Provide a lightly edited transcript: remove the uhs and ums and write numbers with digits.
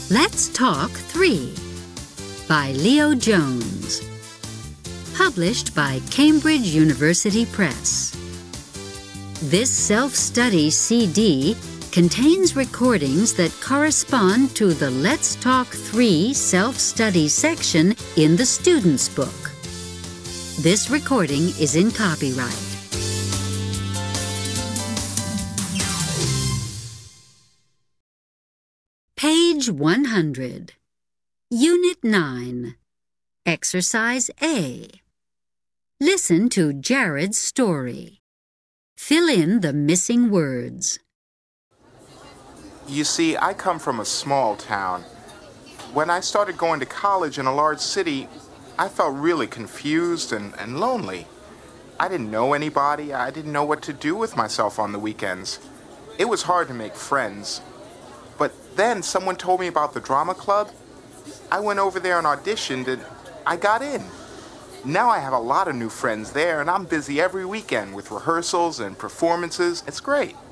Let's Talk 3 by Leo Jones. Published by Cambridge University Press. This self-study CD contains recordings that correspond to the Let's Talk 3 self-study section in the student's book. This recording is in copyright. Page 100. Unit 9. Exercise A. Listen to Jared's story. Fill in the missing words. You see, I come from a small town. When I started going to college in a large city, I felt really confused and lonely. I didn't know anybody. I didn't know what to do with myself on the weekends. It was hard to make friends. But then someone told me about the drama club. I went over there and auditioned, and I got in. Now I have a lot of new friends there, and I'm busy every weekend with rehearsals and performances. It's great.